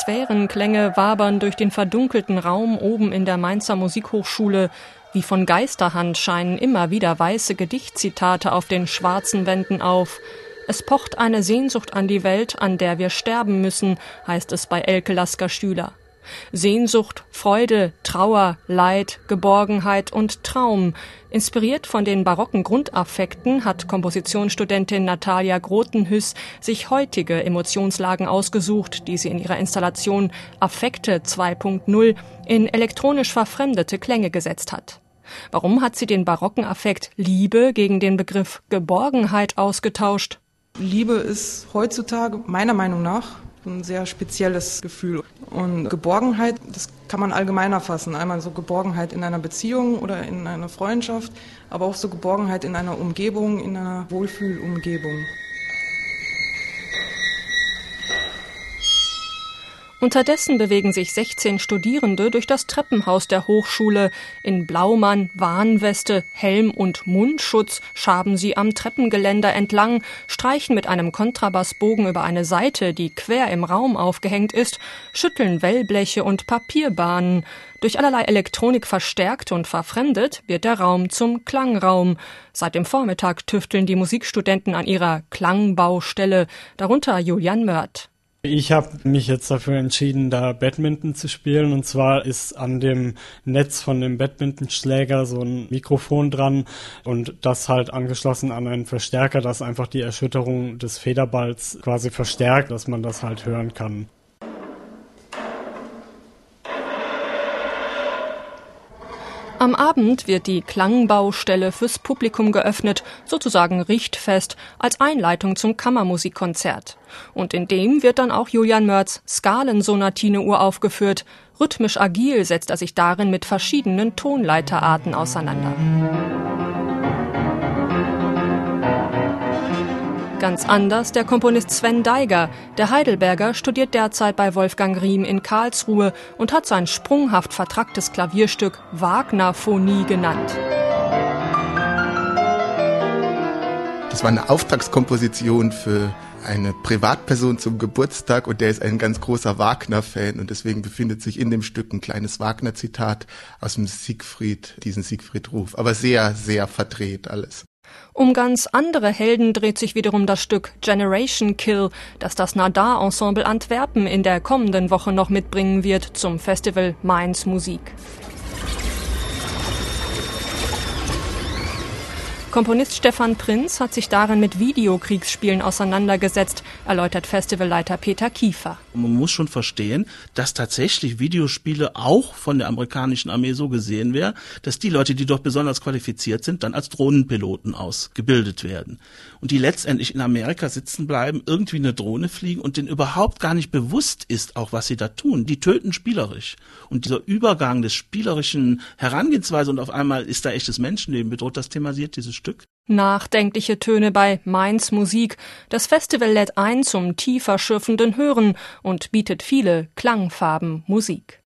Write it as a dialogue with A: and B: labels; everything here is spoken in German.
A: Sphärenklänge wabern durch den verdunkelten Raum oben in der Mainzer Musikhochschule. Wie von Geisterhand scheinen immer wieder weiße Gedichtzitate auf den schwarzen Wänden auf. Es pocht eine Sehnsucht an die Welt, an der wir sterben müssen, heißt es bei Elke Lasker-Stüler. Sehnsucht, Freude, Trauer, Leid, Geborgenheit und Traum. Inspiriert von den barocken Grundaffekten hat Kompositionsstudentin Natalia Grotenhüss sich heutige Emotionslagen ausgesucht, die sie in ihrer Installation Affekte 2.0 in elektronisch verfremdete Klänge gesetzt hat. Warum hat sie den barocken Affekt Liebe gegen den Begriff Geborgenheit ausgetauscht?
B: Liebe ist heutzutage meiner Meinung nach ein sehr spezielles Gefühl. Und Geborgenheit, das kann man allgemeiner fassen. Einmal so Geborgenheit in einer Beziehung oder in einer Freundschaft, aber auch so Geborgenheit in einer Umgebung, in einer Wohlfühlumgebung.
A: Unterdessen bewegen sich 16 Studierende durch das Treppenhaus der Hochschule. In Blaumann, Warnweste, Helm und Mundschutz schaben sie am Treppengeländer entlang, streichen mit einem Kontrabassbogen über eine Saite, die quer im Raum aufgehängt ist, schütteln Wellbleche und Papierbahnen. Durch allerlei Elektronik verstärkt und verfremdet wird der Raum zum Klangraum. Seit dem Vormittag tüfteln die Musikstudenten an ihrer Klangbaustelle, darunter Julian Mörth.
C: Ich habe mich jetzt dafür entschieden, da Badminton zu spielen, und zwar ist an dem Netz von dem Badmintonschläger so ein Mikrofon dran und das halt angeschlossen an einen Verstärker, das einfach die Erschütterung des Federballs quasi verstärkt, dass man das halt hören kann.
A: Am Abend wird die Klangbaustelle fürs Publikum geöffnet, sozusagen richtfest, als Einleitung zum Kammermusikkonzert. Und in dem wird dann auch Julian Mörths Skalensonatine uraufgeführt. Rhythmisch agil setzt er sich darin mit verschiedenen Tonleiterarten auseinander. Ganz anders der Komponist Sven Daiger. Der Heidelberger studiert derzeit bei Wolfgang Riem in Karlsruhe und hat sein sprunghaft vertracktes Klavierstück Wagnerphonie genannt.
D: Das war eine Auftragskomposition für eine Privatperson zum Geburtstag, und der ist ein ganz großer Wagner-Fan, und deswegen befindet sich in dem Stück ein kleines Wagner-Zitat aus dem Siegfried, diesen Siegfried-Ruf, aber sehr, sehr verdreht alles.
A: Um ganz andere Helden dreht sich wiederum das Stück Generation Kill, das das Nadar-Ensemble Antwerpen in der kommenden Woche noch mitbringen wird zum Festival Mainz Musik. Komponist Stefan Prinz hat sich darin mit Videokriegsspielen auseinandergesetzt, erläutert Festivalleiter Peter Kiefer.
E: Man muss schon verstehen, dass tatsächlich Videospiele auch von der amerikanischen Armee so gesehen werden, dass die Leute, die dort besonders qualifiziert sind, dann als Drohnenpiloten ausgebildet werden. Und die letztendlich in Amerika sitzen bleiben, irgendwie eine Drohne fliegen und denen überhaupt gar nicht bewusst ist, auch was sie da tun. Die töten spielerisch. Und dieser Übergang des spielerischen Herangehensweise und auf einmal ist da echtes Menschenleben bedroht, das thematisiert dieses Stück.
A: Nachdenkliche Töne bei Mainz Musik. Das Festival lädt ein zum tiefer schürfenden Hören und bietet viele Klangfarben Musik.